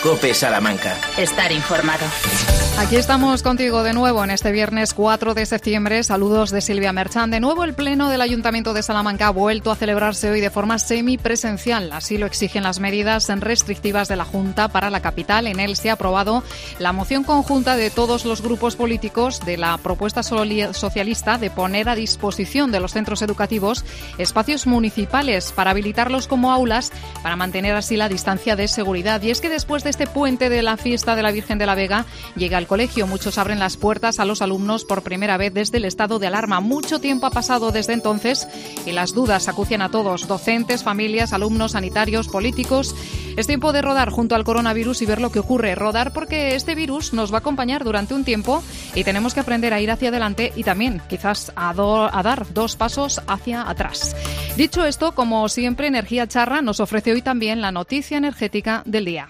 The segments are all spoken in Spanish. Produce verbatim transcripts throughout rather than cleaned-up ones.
COPE Salamanca. Estar informado. Aquí estamos contigo de nuevo en este viernes cuatro de septiembre. Saludos de Silvia Merchán. De nuevo el Pleno del Ayuntamiento de Salamanca ha vuelto a celebrarse hoy de forma semipresencial. Así lo exigen las medidas restrictivas de la Junta para la capital. En él se ha aprobado la moción conjunta de todos los grupos políticos de la propuesta socialista de poner a disposición de los centros educativos espacios municipales para habilitarlos como aulas para mantener así la distancia de seguridad. Y es que después de este puente de la fiesta de la Virgen de la Vega llega al colegio. Muchos abren las puertas a los alumnos por primera vez desde el estado de alarma. Mucho tiempo ha pasado desde entonces y las dudas acucian a todos, docentes, familias, alumnos, sanitarios, políticos. Es tiempo de rodar junto al coronavirus y ver lo que ocurre. Rodar porque este virus nos va a acompañar durante un tiempo y tenemos que aprender a ir hacia adelante y también quizás a, do- a dar dos pasos hacia atrás. Dicho esto, como siempre, Energía Charra nos ofrece hoy también la noticia energética del día.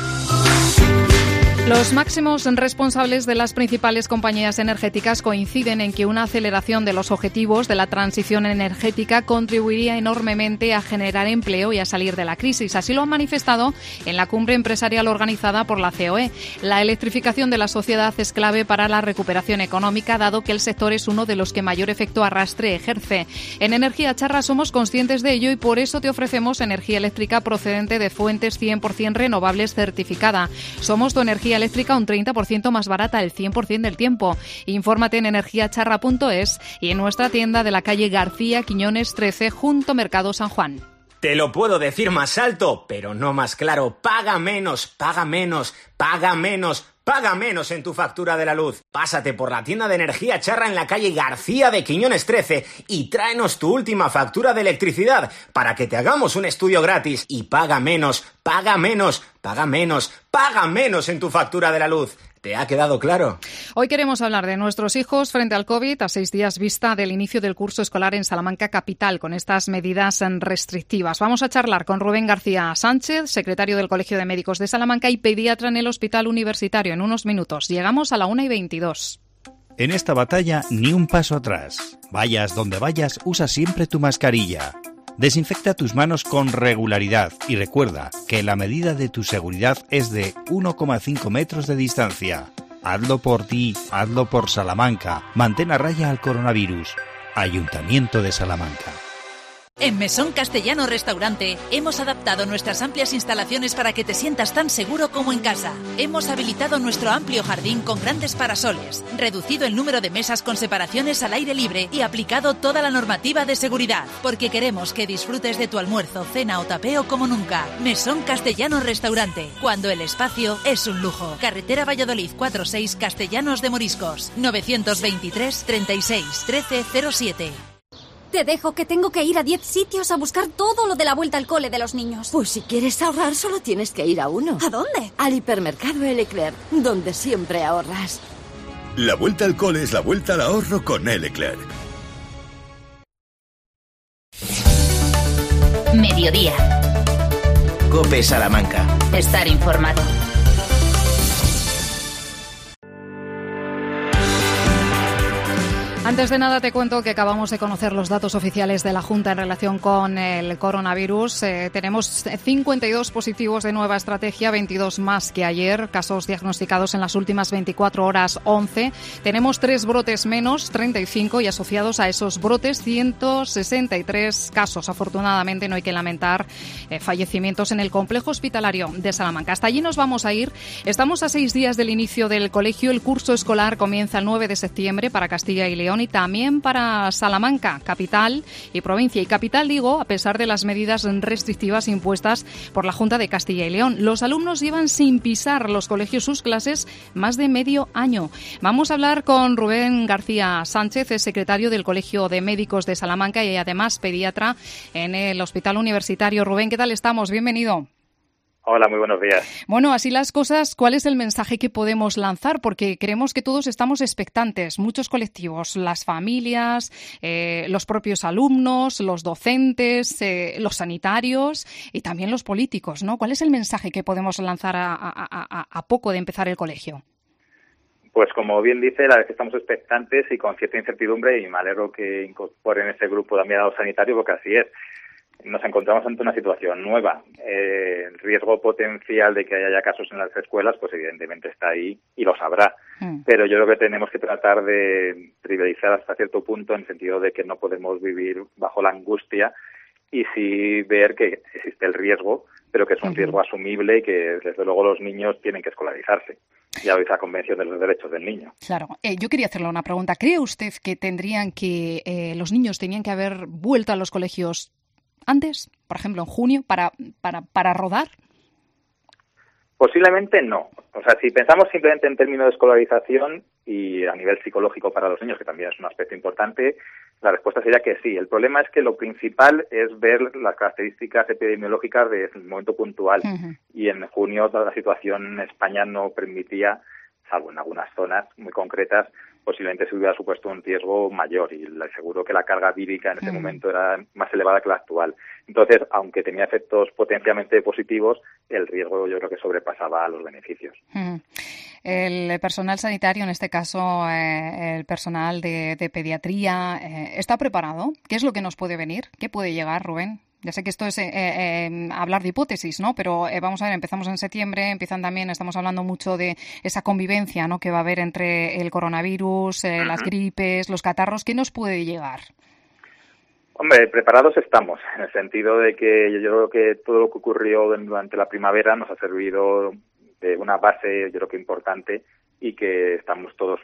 Los máximos responsables de las principales compañías energéticas coinciden en que una aceleración de los objetivos de la transición energética contribuiría enormemente a generar empleo y a salir de la crisis. Así lo han manifestado en la cumbre empresarial organizada por la C O E. La electrificación de la sociedad es clave para la recuperación económica, dado que el sector es uno de los que mayor efecto arrastre ejerce. En Energía Charra somos conscientes de ello y por eso te ofrecemos energía eléctrica procedente de fuentes cien por ciento renovables certificada. Somos tu energía eléctrica un treinta por ciento más barata el cien por ciento del tiempo. Infórmate en energiacharra punto es y en nuestra tienda de la calle García Quiñones trece junto Mercado San Juan. Te lo puedo decir más alto, pero no más claro. Paga menos, paga menos, paga menos. Paga menos en tu factura de la luz. Pásate por la tienda de Energía Charra en la calle García de Quiñones trece y tráenos tu última factura de electricidad para que te hagamos un estudio gratis. Y paga menos, paga menos, paga menos, paga menos en tu factura de la luz. ¿Te ha quedado claro? Hoy queremos hablar de nuestros hijos frente al COVID a seis días vista del inicio del curso escolar en Salamanca capital con estas medidas restrictivas. Vamos a charlar con Rubén García Sánchez, secretario del Colegio de Médicos de Salamanca y pediatra en el Hospital Universitario. En unos minutos. Llegamos a la una y veintidós. En esta batalla, ni un paso atrás. Vayas donde vayas, usa siempre tu mascarilla. Desinfecta tus manos con regularidad y recuerda que la medida de tu seguridad es de uno coma cinco metros de distancia. Hazlo por ti, hazlo por Salamanca. Mantén a raya al coronavirus. Ayuntamiento de Salamanca. En Mesón Castellano Restaurante hemos adaptado nuestras amplias instalaciones para que te sientas tan seguro como en casa. Hemos habilitado nuestro amplio jardín con grandes parasoles, reducido el número de mesas con separaciones al aire libre y aplicado toda la normativa de seguridad, porque queremos que disfrutes de tu almuerzo, cena o tapeo como nunca. Mesón Castellano Restaurante, cuando el espacio es un lujo. Carretera Valladolid cuatro seis Castellanos de Moriscos, novecientos veintitrés treinta y seis trece cero siete. Te dejo, que tengo que ir a diez sitios a buscar todo lo de la vuelta al cole de los niños. Pues si quieres ahorrar, solo tienes que ir a uno. ¿A dónde? Al hipermercado Eleclerc, donde siempre ahorras. La vuelta al cole es la vuelta al ahorro con Eleclerc. Mediodía. COPE Salamanca. Estar informado. Antes de nada te cuento que acabamos de conocer los datos oficiales de la Junta en relación con el coronavirus. Eh, tenemos cincuenta y dos positivos de nueva estrategia, veintidós más que ayer. Casos diagnosticados en las últimas veinticuatro horas, once. Tenemos tres brotes menos, treinta y cinco, y asociados a esos brotes, ciento sesenta y tres casos. Afortunadamente no hay que lamentar eh, fallecimientos en el complejo hospitalario de Salamanca. Hasta allí nos vamos a ir. Estamos a seis días del inicio del colegio. El curso escolar comienza el nueve de septiembre para Castilla y León y también para Salamanca, capital y provincia. Y capital, digo, a pesar de las medidas restrictivas impuestas por la Junta de Castilla y León. Los alumnos llevan sin pisar los colegios sus clases más de medio año. Vamos a hablar con Rubén García Sánchez, es secretario del Colegio de Médicos de Salamanca y además pediatra en el Hospital Universitario. Rubén, ¿qué tal estamos? Bienvenido. Hola, muy buenos días. Bueno, así las cosas, ¿cuál es el mensaje que podemos lanzar? Porque creemos que todos estamos expectantes, muchos colectivos, las familias, eh, los propios alumnos, los docentes, eh, los sanitarios y también los políticos, ¿no? ¿Cuál es el mensaje que podemos lanzar a, a, a, a poco de empezar el colegio? Pues como bien dice, la vez que estamos expectantes y con cierta incertidumbre, y me alegro que incorporen ese grupo también a los sanitarios, porque así es. nos encontramos ante una situación nueva. Eh, el riesgo potencial de que haya casos en las escuelas, pues evidentemente está ahí y lo sabrá. Mm. Pero yo creo que tenemos que tratar de trivializar hasta cierto punto, en el sentido de que no podemos vivir bajo la angustia y sí ver que existe el riesgo, pero que es un uh-huh. riesgo asumible y que desde luego los niños tienen que escolarizarse. Ya veis la Convención de los Derechos del Niño. Claro. Eh, yo quería hacerle una pregunta. ¿Cree usted que tendrían que eh, los niños tenían que haber vuelto a los colegios antes, por ejemplo en junio, para, para, para rodar? Posiblemente no. O sea, si pensamos simplemente en términos de escolarización y a nivel psicológico para los niños, que también es un aspecto importante, la respuesta sería que sí. El problema es que lo principal es ver las características epidemiológicas del momento puntual. Uh-huh. Y en junio toda la situación en España no permitía, salvo en algunas zonas muy concretas, posiblemente se hubiera supuesto un riesgo mayor, y le aseguro que la carga vírica en ese mm. momento era más elevada que la actual. Entonces, aunque tenía efectos potencialmente positivos, el riesgo yo creo que sobrepasaba a los beneficios. Mm. El personal sanitario, en este caso eh, el personal de, de pediatría, eh, ¿está preparado? ¿Qué es lo que nos puede venir? ¿Qué puede llegar, Rubén? Ya sé que esto es eh, eh, hablar de hipótesis, ¿no? Pero eh, vamos a ver, empezamos en septiembre, empiezan también, estamos hablando mucho de esa convivencia, ¿no?, que va a haber entre el coronavirus, eh, uh-huh. las gripes, los catarros. ¿Qué nos puede llegar? Hombre, preparados estamos, en el sentido de que yo creo que todo lo que ocurrió durante la primavera nos ha servido de una base, yo creo que importante, y que estamos todos,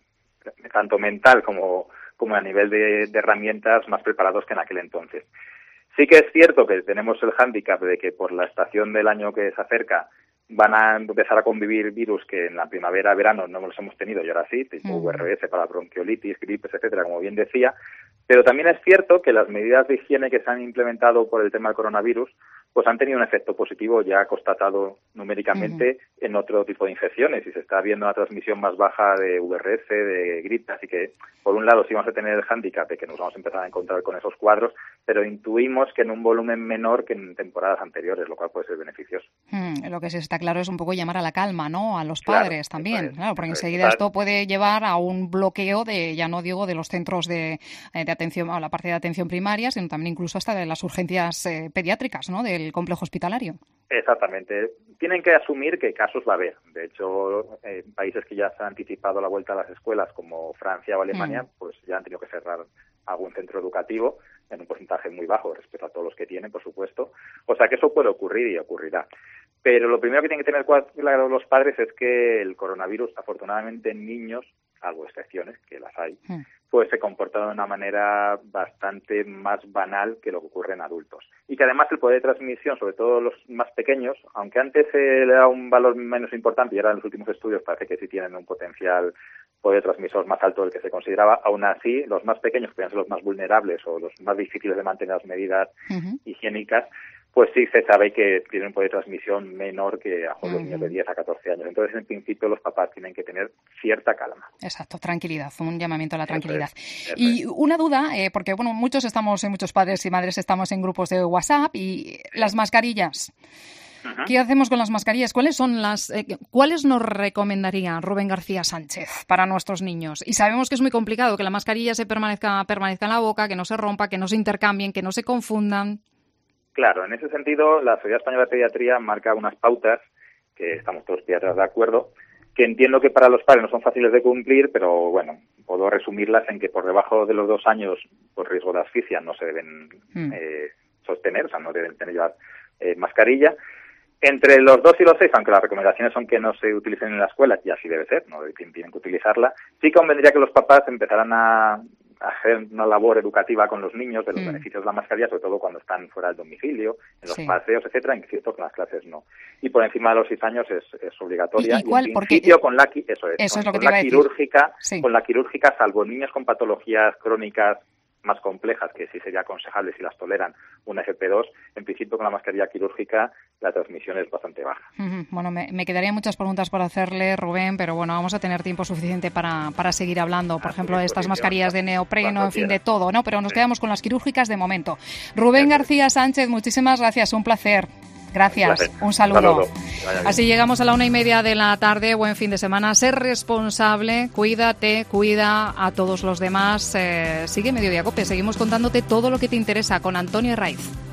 tanto mental como, como a nivel de, de herramientas, más preparados que en aquel entonces. Sí que es cierto que tenemos el hándicap de que por la estación del año que se acerca van a empezar a convivir virus que en la primavera, verano no los hemos tenido y ahora sí, tipo uh-huh. U R S para bronquiolitis, gripes, etcétera, como bien decía. Pero también es cierto que las medidas de higiene que se han implementado por el tema del coronavirus pues han tenido un efecto positivo ya constatado numéricamente uh-huh. en otro tipo de infecciones, y se está viendo una transmisión más baja de U R S, de gripe, así que por un lado sí vamos a tener el hándicap de que nos vamos a empezar a encontrar con esos cuadros, pero intuimos que en un volumen menor que en temporadas anteriores, lo cual puede ser beneficioso. Hmm, lo que sí está claro es un poco llamar a la calma, ¿no?, a los padres claro, también, es, claro, porque enseguida es. Esto puede llevar a un bloqueo de, ya no digo de los centros de, de atención, a la parte de atención primaria, sino también incluso hasta de las urgencias eh, pediátricas, ¿no?, del complejo hospitalario. Exactamente. Tienen que asumir que casos va a haber. De hecho, eh, países que ya se han anticipado la vuelta a las escuelas, como Francia o Alemania, mm. pues ya han tenido que cerrar algún centro educativo en un porcentaje muy bajo respecto a todos los que tienen, por supuesto. O sea que eso puede ocurrir y ocurrirá. Pero lo primero que tienen que tener claro los padres es que el coronavirus, afortunadamente en niños, salvo excepciones, que las hay, mm. pues se comporta de una manera bastante más banal que lo que ocurre en adultos. Y que además el poder de transmisión, sobre todo los más pequeños, aunque antes se le da un valor menos importante y ahora en los últimos estudios parece que sí tienen un potencial poder transmisor más alto del que se consideraba, aún así los más pequeños, que pueden ser los más vulnerables o los más difíciles de mantener las medidas uh-huh. higiénicas, pues sí se sabe que tienen un poder de transmisión menor que a los uh-huh. niños de diez a catorce años. Entonces, en principio, los papás tienen que tener cierta calma. Exacto, tranquilidad, un llamamiento a la tranquilidad. Eso es, eso y es. Una duda, eh, porque bueno, muchos estamos, muchos padres y madres estamos en grupos de WhatsApp, y sí. las mascarillas. Uh-huh. ¿Qué hacemos con las mascarillas? ¿Cuáles son las, eh, cuáles nos recomendaría Rubén García Sánchez para nuestros niños? Y sabemos que es muy complicado que la mascarilla se permanezca, permanezca en la boca, que no se rompa, que no se intercambien, que no se confundan. Claro, en ese sentido, la Sociedad Española de Pediatría marca unas pautas, que estamos todos pediatras de acuerdo, que entiendo que para los padres no son fáciles de cumplir, pero bueno, puedo resumirlas en que por debajo de los dos años, por riesgo de asfixia, no se deben mm. eh, sostener, o sea, no deben tener llevar eh, mascarilla. Entre los dos y los seis, aunque las recomendaciones son que no se utilicen en la escuela, y así debe ser, no tienen que utilizarla, sí convendría que los papás empezaran a hacer una labor educativa con los niños de los mm. beneficios de la mascarilla, sobre todo cuando están fuera del domicilio, en los sí. paseos, etcétera, en cierto que en las clases no. Y por encima de los seis años es, es obligatoria. ¿Y, y cuál? Y en principio Porque... con la eso es, eso con, es lo que con te iba la a decir. quirúrgica, sí. con la quirúrgica, salvo niños con patologías crónicas más complejas, que sí sería aconsejable si las toleran una efe pe dos, en principio con la mascarilla quirúrgica la transmisión es bastante baja. Uh-huh. Bueno, me, me quedarían muchas preguntas por hacerle, Rubén, pero bueno, vamos a tener tiempo suficiente para, para seguir hablando. Por ah, ejemplo, sí, estas mascarillas de neopreno, en fin, de todo, ¿no? Pero nos sí. quedamos con las quirúrgicas de momento. Rubén sí. García Sánchez, muchísimas gracias, un placer. Gracias, un, un saludo. Así llegamos a la una y media de la tarde. Buen fin de semana. Ser responsable, cuídate, cuida a todos los demás. Eh, sigue Mediodía Cope. Seguimos contándote todo lo que te interesa con Antonio Herraiz.